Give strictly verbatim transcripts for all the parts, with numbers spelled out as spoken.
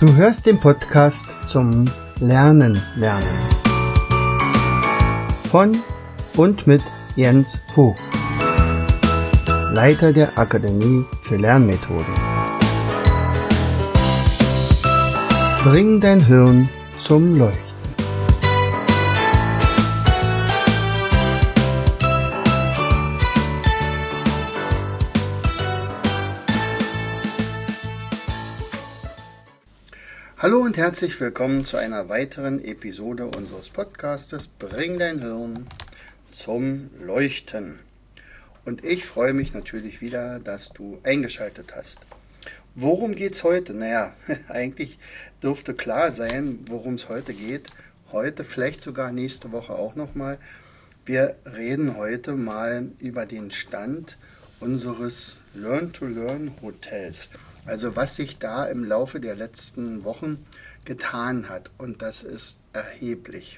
Du hörst den Podcast zum Lernen lernen von und mit Jens Vogt, Leiter der Akademie für Lernmethoden. Bring dein Hirn zum Leuchten. Hallo und herzlich willkommen zu einer weiteren Episode unseres Podcastes Bring dein Hirn zum Leuchten. Und ich freue mich natürlich wieder, dass du eingeschaltet hast. Worum geht's heute? Naja, eigentlich dürfte klar sein, worum es heute geht. Heute, vielleicht sogar nächste Woche auch nochmal. Wir reden heute mal über den Stand unseres Learn-to-Learn-Hotels. Also was sich da im Laufe der letzten Wochen getan hat. Und das ist erheblich.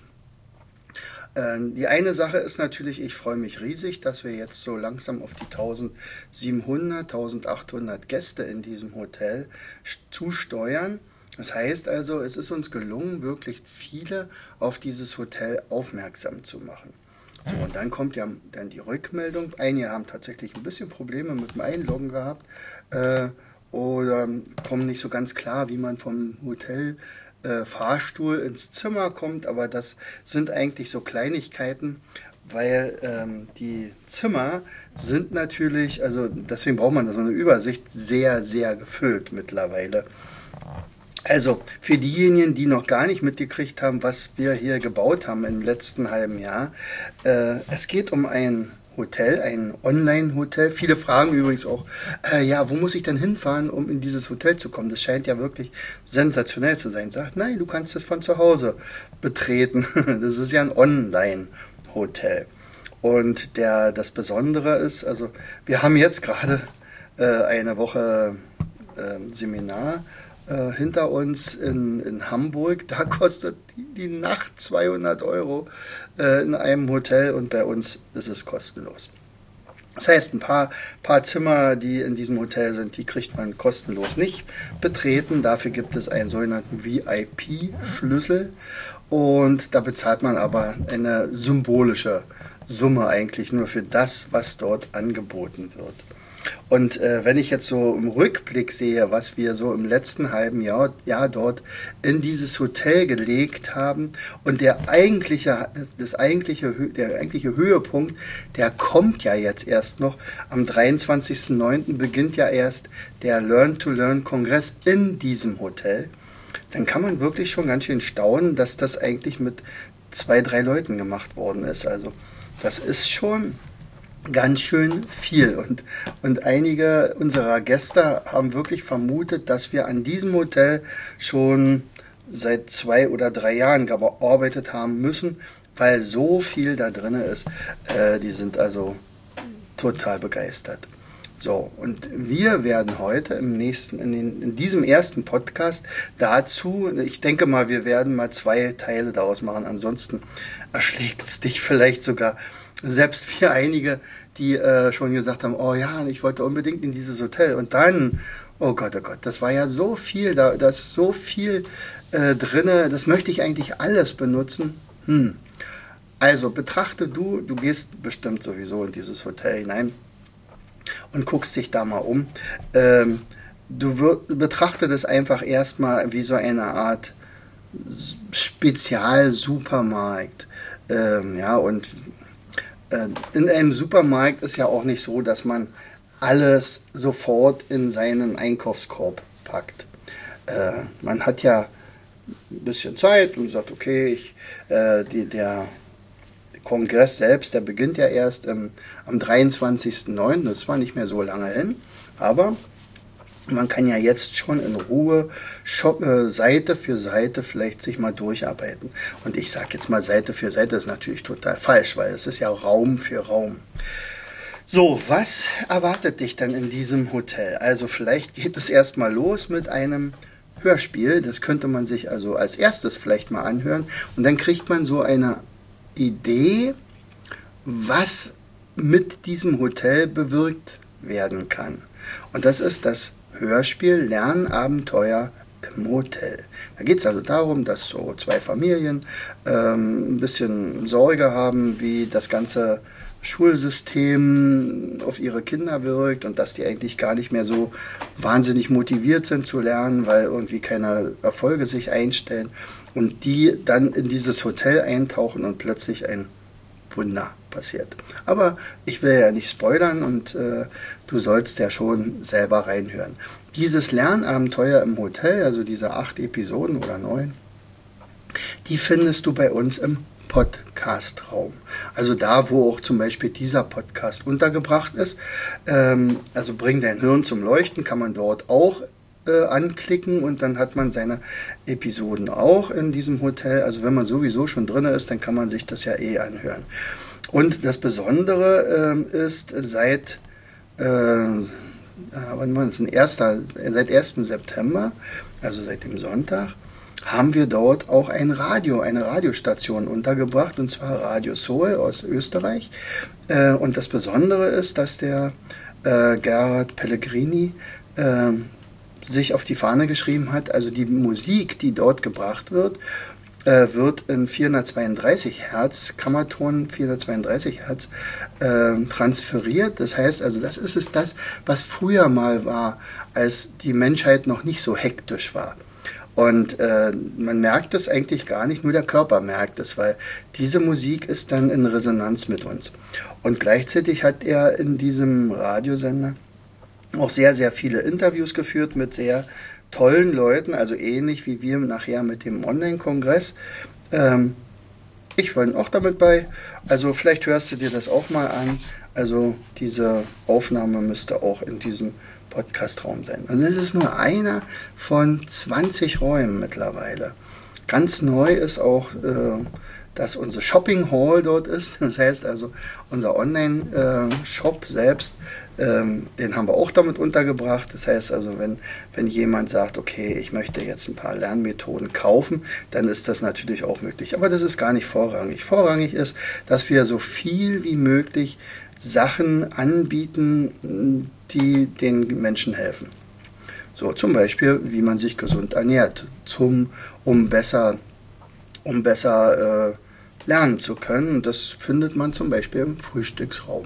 Äh, die eine Sache ist natürlich, ich freue mich riesig, dass wir jetzt so langsam auf die eintausendsiebenhundert, eintausendachthundert Gäste in diesem Hotel zusteuern. Das heißt also, es ist uns gelungen, wirklich viele auf dieses Hotel aufmerksam zu machen. So, und dann kommt ja dann die Rückmeldung. Einige haben tatsächlich ein bisschen Probleme mit dem Einloggen gehabt. Äh, oder kommen nicht so ganz klar, wie man vom Hotel äh, Fahrstuhl ins Zimmer kommt, aber das sind eigentlich so Kleinigkeiten, weil ähm, die Zimmer sind natürlich, also deswegen braucht man da so eine Übersicht, sehr, sehr gefüllt mittlerweile. Also für diejenigen, die noch gar nicht mitgekriegt haben, was wir hier gebaut haben im letzten halben Jahr, äh, es geht um ein Hotel, ein Online-Hotel. Viele fragen übrigens auch, äh, ja, wo muss ich denn hinfahren, um in dieses Hotel zu kommen? Das scheint ja wirklich sensationell zu sein. Sagt, nein, du kannst es von zu Hause betreten. Das ist ja ein Online-Hotel. Und der, das Besondere ist, also wir haben jetzt gerade äh, eine Woche äh, Seminar äh, hinter uns in, in Hamburg. Da kostet die, die Nacht zweihundert Euro äh, in einem Hotel und bei uns ist es kostenlos. Das heißt, ein paar, paar Zimmer, die in diesem Hotel sind, die kriegt man kostenlos nicht betreten. Dafür gibt es einen sogenannten V I P-Schlüssel und da bezahlt man aber eine symbolische Summe eigentlich nur für das, was dort angeboten wird. Und äh, wenn ich jetzt so im Rückblick sehe, was wir so im letzten halben Jahr, Jahr dort in dieses Hotel gelegt haben und der eigentliche, das eigentliche, der eigentliche Höhepunkt, der kommt ja jetzt erst noch. Am dreiundzwanzigsten neunten beginnt ja erst der Learn-to-Learn-Kongress in diesem Hotel. Dann kann man wirklich schon ganz schön staunen, dass das eigentlich mit zwei, drei Leuten gemacht worden ist. Also das ist schon ganz schön viel und, und einige unserer Gäste haben wirklich vermutet, dass wir an diesem Hotel schon seit zwei oder drei Jahren gearbeitet haben müssen, weil so viel da drin ist. Äh, die sind also total begeistert. So, und wir werden heute im nächsten, in, den, in diesem ersten Podcast dazu, ich denke mal, wir werden mal zwei Teile daraus machen, ansonsten erschlägt es dich vielleicht sogar. Selbst für einige, die äh, schon gesagt haben, oh ja, ich wollte unbedingt in dieses Hotel. Und dann, oh Gott, oh Gott, das war ja so viel, da, da ist so viel äh, drin, das möchte ich eigentlich alles benutzen. Hm. Also betrachte du, du gehst bestimmt sowieso in dieses Hotel hinein und guckst dich da mal um. Ähm, du wir, betrachte das einfach erstmal wie so eine Art Spezialsupermarkt. Ähm, ja, und in einem Supermarkt ist ja auch nicht so, dass man alles sofort in seinen Einkaufskorb packt. Äh, man hat ja ein bisschen Zeit und sagt, okay, ich, äh, die, der Kongress selbst, der beginnt ja erst im, am dreiundzwanzigsten neunten Das war nicht mehr so lange hin, aber man kann ja jetzt schon in Ruhe Shop, äh, Seite für Seite vielleicht sich mal durcharbeiten. Und ich sage jetzt mal Seite für Seite, ist natürlich total falsch, weil es ist ja Raum für Raum. So, was erwartet dich dann in diesem Hotel? Also vielleicht geht es erstmal los mit einem Hörspiel. Das könnte man sich also als erstes vielleicht mal anhören. Und dann kriegt man so eine Idee, was mit diesem Hotel bewirkt werden kann. Und das ist das Hörspiel Lernabenteuer im Hotel. Da geht es also darum, dass so zwei Familien ähm, ein bisschen Sorge haben, wie das ganze Schulsystem auf ihre Kinder wirkt und dass die eigentlich gar nicht mehr so wahnsinnig motiviert sind zu lernen, weil irgendwie keine Erfolge sich einstellen und die dann in dieses Hotel eintauchen und plötzlich ein Wunder passiert. Aber ich will ja nicht spoilern und äh, du sollst ja schon selber reinhören. Dieses Lernabenteuer im Hotel, also diese acht Episoden oder neun, die findest du bei uns im Podcast-Raum. Also da, wo auch zum Beispiel dieser Podcast untergebracht ist. Ähm, also bring dein Hirn zum Leuchten, kann man dort auch äh, anklicken und dann hat man seine Episoden auch in diesem Hotel. Also wenn man sowieso schon drin ist, dann kann man sich das ja eh anhören. Und das Besondere äh, ist, seit äh, wann war das? Ein erster, seit ersten September, also seit dem Sonntag, haben wir dort auch ein Radio, eine Radiostation untergebracht, und zwar Radio Soul aus Österreich. Äh, und das Besondere ist, dass der äh, Gerhard Pellegrini äh, sich auf die Fahne geschrieben hat, also die Musik, die dort gebracht wird, äh, wird in vierhundertzweiunddreißig Hertz, Kammerton vierhundertzweiunddreißig Hertz, äh, transferiert. Das heißt also, das ist es das, was früher mal war, als die Menschheit noch nicht so hektisch war. Und äh, man merkt es eigentlich gar nicht, nur der Körper merkt es, weil diese Musik ist dann in Resonanz mit uns. Und gleichzeitig hat er in diesem Radiosender auch sehr, sehr viele Interviews geführt mit sehr tollen Leuten, also ähnlich wie wir nachher mit dem Online-Kongress. Ähm, ich war auch damit bei, also vielleicht hörst du dir das auch mal an. Also diese Aufnahme müsste auch in diesem Podcast-Raum sein. Und es ist nur einer von zwanzig Räumen mittlerweile. Ganz neu ist auch, äh, dass unsere Shopping Hall dort ist. Das heißt also, unser Online-Shop äh, selbst, ähm, den haben wir auch damit untergebracht. Das heißt also, wenn, wenn jemand sagt, okay, ich möchte jetzt ein paar Lernmethoden kaufen, dann ist das natürlich auch möglich. Aber das ist gar nicht vorrangig. Vorrangig ist, dass wir so viel wie möglich Sachen anbieten, die den Menschen helfen. So zum Beispiel, wie man sich gesund ernährt, zum, um besser, um besser äh, lernen zu können. Das findet man zum Beispiel im Frühstücksraum.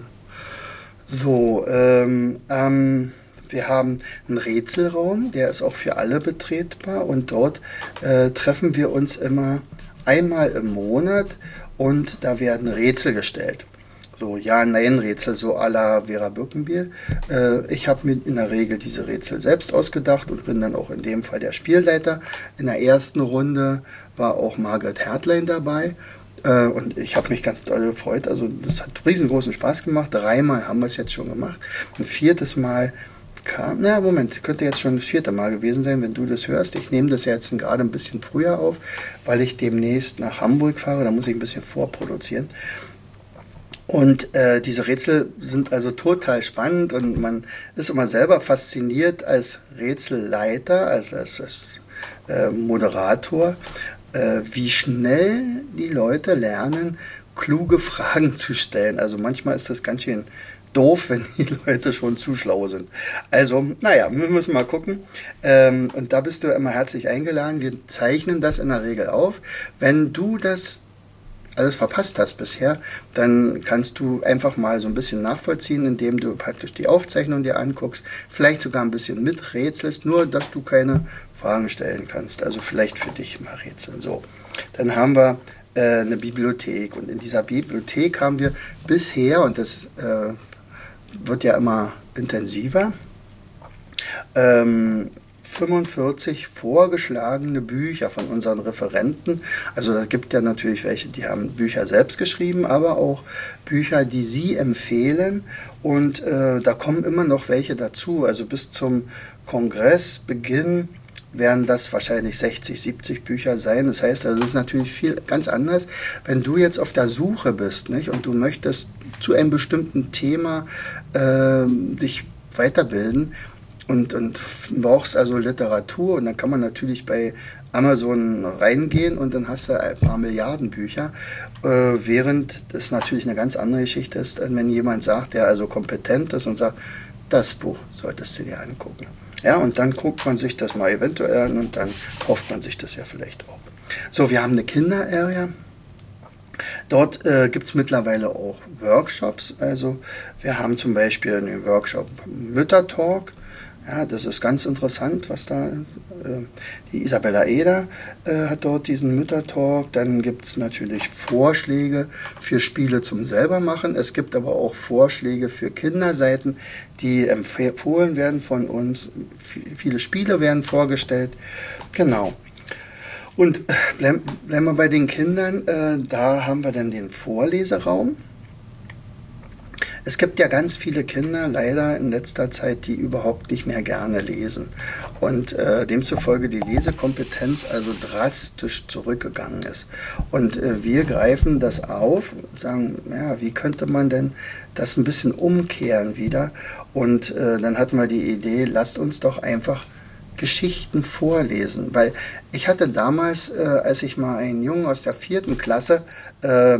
So, ähm, ähm, wir haben einen Rätselraum, der ist auch für alle betretbar und dort äh, treffen wir uns immer einmal im Monat und da werden Rätsel gestellt. So Ja-Nein-Rätsel, so à la Vera Birkenbier. Äh, ich habe mir in der Regel diese Rätsel selbst ausgedacht und bin dann auch in dem Fall der Spielleiter. In der ersten Runde war auch Margret Hertlein dabei. Äh, und ich habe mich ganz doll gefreut. Also das hat riesengroßen Spaß gemacht. Dreimal haben wir es jetzt schon gemacht. Ein viertes Mal kam, na Moment, könnte jetzt schon das vierte Mal gewesen sein, wenn du das hörst. Ich nehme das jetzt gerade ein bisschen früher auf, weil ich demnächst nach Hamburg fahre. Da muss ich ein bisschen vorproduzieren. Und äh, diese Rätsel sind also total spannend und man ist immer selber fasziniert als Rätselleiter, also als, als äh, Moderator, äh, wie schnell die Leute lernen, kluge Fragen zu stellen. Also manchmal ist das ganz schön doof, wenn die Leute schon zu schlau sind. Also, naja, wir müssen mal gucken. Ähm, und da bist du immer herzlich eingeladen. Wir zeichnen das in der Regel auf. Wenn du das alles verpasst hast bisher, dann kannst du einfach mal so ein bisschen nachvollziehen, indem du praktisch die Aufzeichnung dir anguckst, vielleicht sogar ein bisschen miträtselst, nur dass du keine Fragen stellen kannst. Also vielleicht für dich mal rätseln. So, dann haben wir äh, eine Bibliothek und in dieser Bibliothek haben wir bisher, und das äh, wird ja immer intensiver, ähm, fünfundvierzig vorgeschlagene Bücher von unseren Referenten. Also da gibt ja natürlich welche, die haben Bücher selbst geschrieben, aber auch Bücher, die sie empfehlen. Und äh, da kommen immer noch welche dazu. Also bis zum Kongressbeginn werden das wahrscheinlich sechzig, siebzig Bücher sein. Das heißt, also das ist natürlich viel ganz anders. Wenn du jetzt auf der Suche bist, nicht, und du möchtest zu einem bestimmten Thema äh, dich weiterbilden, Und, und brauchst also Literatur und dann kann man natürlich bei Amazon reingehen und dann hast du ein paar Milliarden Bücher, äh, während das natürlich eine ganz andere Geschichte ist, wenn jemand sagt, der also kompetent ist und sagt, das Buch solltest du dir angucken. Ja, und dann guckt man sich das mal eventuell an und dann kauft man sich das ja vielleicht auch. So, wir haben eine Kinder-Area. Dort äh, gibt es mittlerweile auch Workshops. Also wir haben zum Beispiel einen Workshop Müttertalk. Ja, das ist ganz interessant, was da, äh, die Isabella Eder äh, hat dort diesen Müttertalk. Dann gibt es natürlich Vorschläge für Spiele zum selbermachen. Es gibt aber auch Vorschläge für Kinderseiten, die empfohlen werden von uns. V- viele Spiele werden vorgestellt. Genau. Und bleiben bleib wir bei den Kindern, äh, da haben wir dann den Vorleseraum. Es gibt ja ganz viele Kinder, leider in letzter Zeit, die überhaupt nicht mehr gerne lesen. Und äh, demzufolge die Lesekompetenz also drastisch zurückgegangen ist. Und äh, wir greifen das auf und sagen, ja, wie könnte man denn das ein bisschen umkehren wieder? Und äh, dann hatten wir die Idee, lasst uns doch einfach Geschichten vorlesen. Weil ich hatte damals, äh, als ich mal einen Jungen aus der vierten Klasse äh, äh,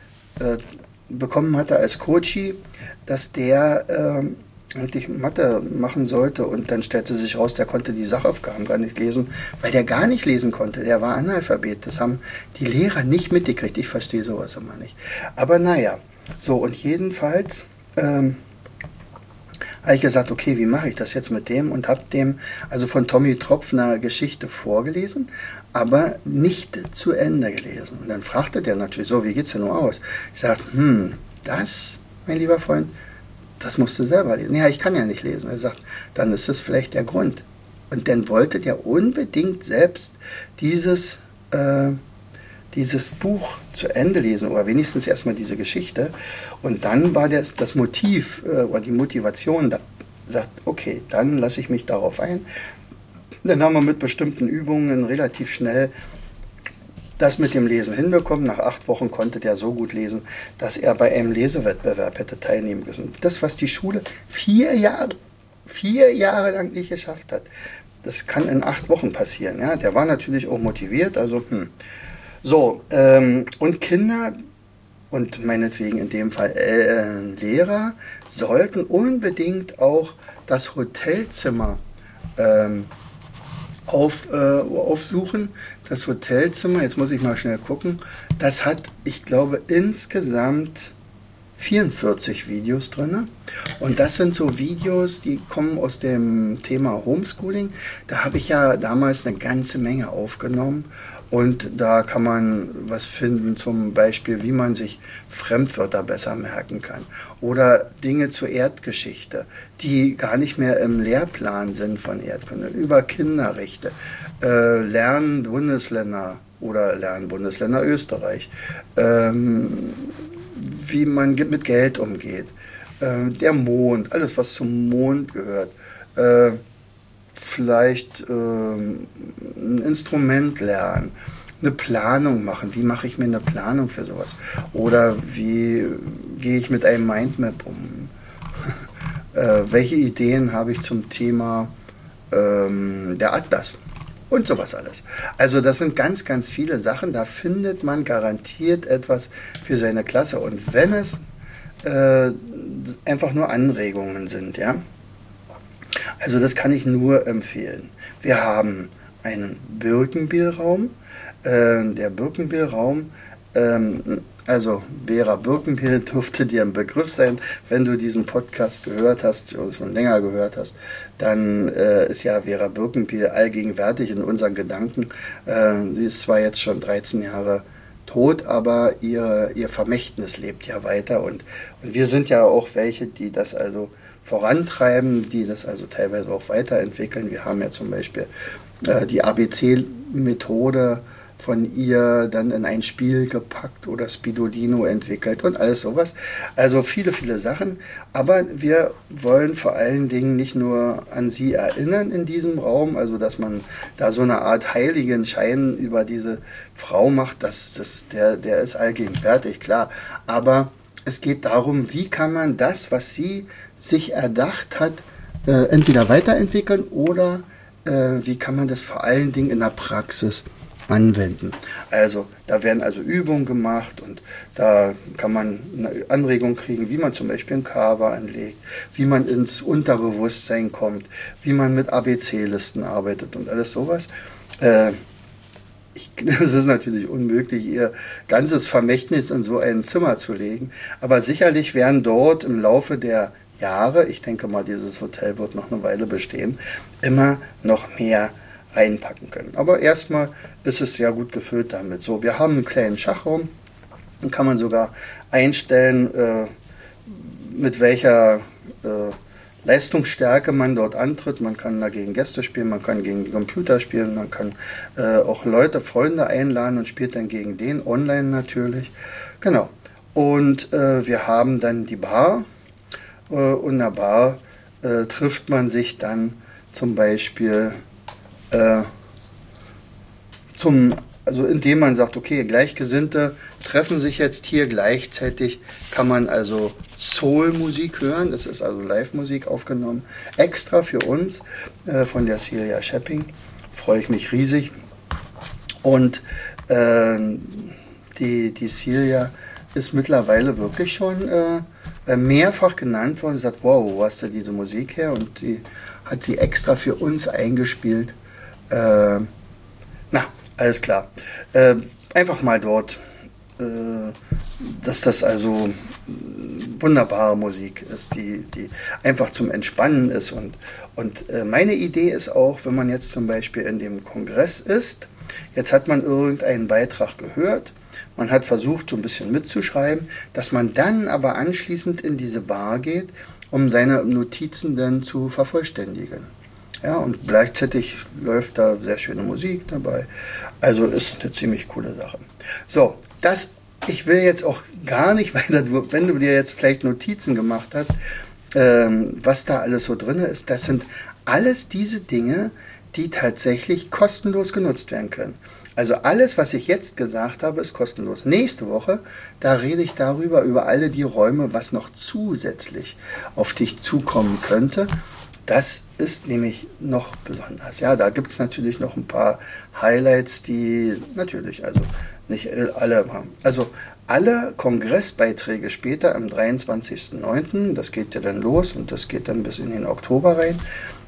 bekommen hatte als Coachie, dass der äh, eigentlich Mathe machen sollte und dann stellte sich raus, der konnte die Sachaufgaben gar nicht lesen, weil der gar nicht lesen konnte. Der war Analphabet. Das haben die Lehrer nicht mitgekriegt. Ich verstehe sowas immer nicht. Aber naja, so und jedenfalls ähm, habe ich gesagt, okay, wie mache ich das jetzt mit dem und habe dem also von Tommy Tropf eine Geschichte vorgelesen, aber nicht zu Ende gelesen. Und dann fragte der natürlich so, wie geht's denn nur aus? Ich sagte, hm, das, mein lieber Freund, das musst du selber lesen. Ja, ich kann ja nicht lesen. Er sagt, dann ist das vielleicht der Grund. Und dann wollte der unbedingt selbst dieses, äh, dieses Buch zu Ende lesen oder wenigstens erstmal diese Geschichte. Und dann war das, das Motiv äh, oder die Motivation da. Sagt, okay, dann lasse ich mich darauf ein. Dann haben wir mit bestimmten Übungen relativ schnell das mit dem Lesen hinbekommen. Nach acht Wochen konnte der so gut lesen, dass er bei einem Lesewettbewerb hätte teilnehmen müssen. Das, was die Schule vier Jahre, vier Jahre lang nicht geschafft hat, das kann in acht Wochen passieren. Ja? Der war natürlich auch motiviert. Also, hm. So, ähm, und Kinder und meinetwegen in dem Fall äh, Lehrer sollten unbedingt auch das Hotelzimmer ähm, auf, äh, aufsuchen. Das Hotelzimmer, jetzt muss ich mal schnell gucken, das hat, ich glaube, insgesamt vierundvierzig Videos drin. Und das sind so Videos, die kommen aus dem Thema Homeschooling. Da habe ich ja damals eine ganze Menge aufgenommen. Und da kann man was finden, zum Beispiel, wie man sich Fremdwörter besser merken kann. Oder Dinge zur Erdgeschichte, die gar nicht mehr im Lehrplan sind von Erdkunde. Über Kinderrechte, äh, Lernen Bundesländer oder Lernen Bundesländer Österreich, ähm, wie man mit Geld umgeht, äh, der Mond, alles was zum Mond gehört. Äh, vielleicht ähm, ein Instrument lernen, eine Planung machen. Wie mache ich mir eine Planung für sowas? Oder wie gehe ich mit einem Mindmap um? äh, welche Ideen habe ich zum Thema ähm, der Atlas? Und sowas alles. Also das sind ganz, ganz viele Sachen. Da findet man garantiert etwas für seine Klasse. Und wenn es äh, einfach nur Anregungen sind, ja, also das kann ich nur empfehlen. Wir haben einen Birkenbiel-Raum. Äh, der Birkenbiel-Raum, ähm, also Vera Birkenbiel dürfte dir ein Begriff sein. Wenn du diesen Podcast gehört hast, oder schon länger gehört hast, dann äh, ist ja Vera Birkenbiel allgegenwärtig in unseren Gedanken. Äh, sie ist zwar jetzt schon dreizehn Jahre tot, aber ihre, ihr Vermächtnis lebt ja weiter. Und, und wir sind ja auch welche, die das also vorantreiben, die das also teilweise auch weiterentwickeln. Wir haben ja zum Beispiel äh, die A B C-Methode von ihr dann in ein Spiel gepackt oder Spidolino entwickelt und alles sowas. Also viele, viele Sachen. Aber wir wollen vor allen Dingen nicht nur an sie erinnern in diesem Raum, also dass man da so eine Art heiligen Schein über diese Frau macht, das, das, der, der ist allgegenwärtig, klar. Aber es geht darum, wie kann man das, was sie sich erdacht hat, äh, entweder weiterentwickeln oder äh, wie kann man das vor allen Dingen in der Praxis anwenden. Also da werden also Übungen gemacht und da kann man eine Anregung kriegen, wie man zum Beispiel ein Carver anlegt, wie man ins Unterbewusstsein kommt, wie man mit A B C-Listen arbeitet und alles sowas. Äh, ich, das ist natürlich unmöglich, ihr ganzes Vermächtnis in so ein Zimmer zu legen, aber sicherlich werden dort im Laufe der Jahre, ich denke mal, dieses Hotel wird noch eine Weile bestehen, immer noch mehr reinpacken können. Aber erstmal ist es sehr gut gefüllt damit. So, wir haben einen kleinen Schachraum, dann kann man sogar einstellen, äh, mit welcher äh, Leistungsstärke man dort antritt. Man kann dagegen Gäste spielen, man kann gegen Computer spielen, man kann äh, auch Leute, Freunde einladen und spielt dann gegen den online natürlich. Genau. Und äh, wir haben dann die Bar äh, und in der Bar äh, trifft man sich dann zum Beispiel Äh, zum, also indem man sagt, okay, Gleichgesinnte treffen sich jetzt hier gleichzeitig, kann man also Soul-Musik hören, das ist also Live-Musik aufgenommen, extra für uns äh, von der Celia Schepping, freue ich mich riesig. Und äh, die, die Celia ist mittlerweile wirklich schon äh, mehrfach genannt worden, sagt, wow, wo hast du diese Musik her? Und die hat sie extra für uns eingespielt. Äh, na, alles klar. Äh, einfach mal dort, äh, dass das also wunderbare Musik ist, die, die einfach zum Entspannen ist. Und, und äh, meine Idee ist auch, wenn man jetzt zum Beispiel in dem Kongress ist, jetzt hat man irgendeinen Beitrag gehört, man hat versucht, so ein bisschen mitzuschreiben, dass man dann aber anschließend in diese Bar geht, um seine Notizen dann zu vervollständigen. Ja, und gleichzeitig läuft da sehr schöne Musik dabei. Also ist eine ziemlich coole Sache. So, das, ich will jetzt auch gar nicht weiter, wenn du dir jetzt vielleicht Notizen gemacht hast, ähm, was da alles so drin ist, das sind alles diese Dinge, die tatsächlich kostenlos genutzt werden können. Also alles, was ich jetzt gesagt habe, ist kostenlos. Nächste Woche, da rede ich darüber, über alle die Räume, was noch zusätzlich auf dich zukommen könnte. Das ist nämlich noch besonders. Ja, da gibt es natürlich noch ein paar Highlights, die natürlich, also nicht alle haben. Also alle Kongressbeiträge später am dreiundzwanzigsten neunten, das geht ja dann los und das geht dann bis in den Oktober rein,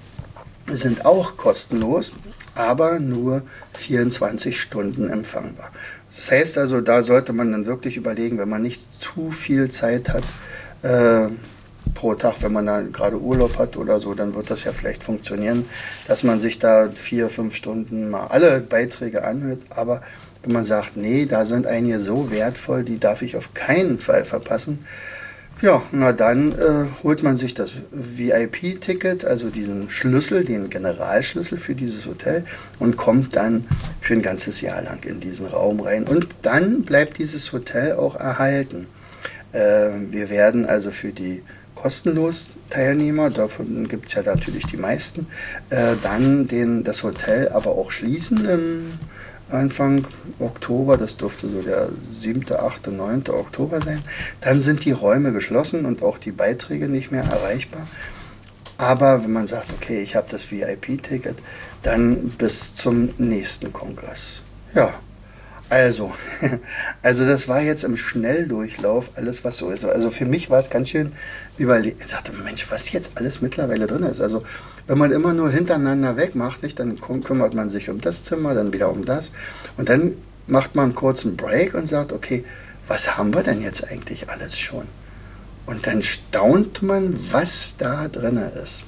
sind auch kostenlos, aber nur vierundzwanzig Stunden empfangbar. Das heißt also, da sollte man dann wirklich überlegen, wenn man nicht zu viel Zeit hat, äh, pro Tag, wenn man da gerade Urlaub hat oder so, dann wird das ja vielleicht funktionieren, dass man sich da vier, fünf Stunden mal alle Beiträge anhört. Aber wenn man sagt, nee, da sind einige so wertvoll, die darf ich auf keinen Fall verpassen, ja, na dann äh, holt man sich das V I P-Ticket, also diesen Schlüssel, den Generalschlüssel für dieses Hotel und kommt dann für ein ganzes Jahr lang in diesen Raum rein. Und dann bleibt dieses Hotel auch erhalten. Äh, wir werden also für die kostenlos Teilnehmer, davon gibt es ja natürlich die meisten, äh, dann den, das Hotel aber auch schließen im Anfang Oktober, das dürfte so der siebte, achte, neunte Oktober sein. Dann sind die Räume geschlossen und auch die Beiträge nicht mehr erreichbar. Aber wenn man sagt, okay, ich habe das V I P-Ticket, dann bis zum nächsten Kongress. Ja, also, also das war jetzt im Schnelldurchauf alles, was so ist. Also für mich war es ganz schön überlegt. Ich dachte, Mensch, was jetzt alles mittlerweile drin ist. Also wenn man immer nur hintereinander weg macht, nicht, dann kümmert man sich um das Zimmer, dann wieder um das. Und dann macht man einen kurzen Break und sagt, okay, was haben wir denn jetzt eigentlich alles schon? Und dann staunt man, was da drin ist.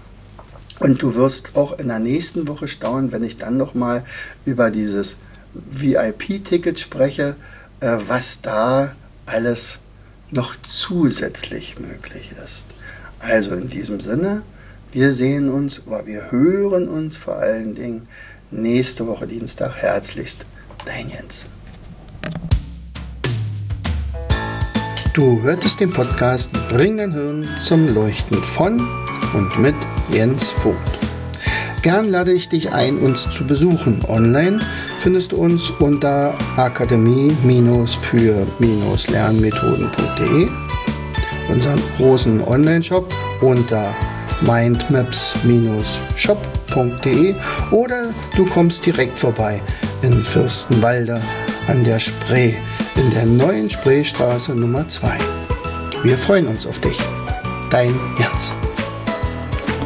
Und du wirst auch in der nächsten Woche staunen, wenn ich dann nochmal über dieses V I P-Ticket spreche, äh, was da alles noch zusätzlich möglich ist. Also in diesem Sinne, wir sehen uns, oder wir hören uns vor allen Dingen nächste Woche Dienstag. Herzlichst, dein Jens. Du hörtest den Podcast Bring dein Hirn zum Leuchten von und mit Jens Vogt. Gern lade ich dich ein, uns zu besuchen. Online findest du uns unter akademie für lernmethoden punkt de, unseren großen Online-Shop unter mindmaps shop punkt de oder du kommst direkt vorbei in Fürstenwalde an der Spree, in der neuen Spreestraße Nummer zwei. Wir freuen uns auf dich. Dein Jens.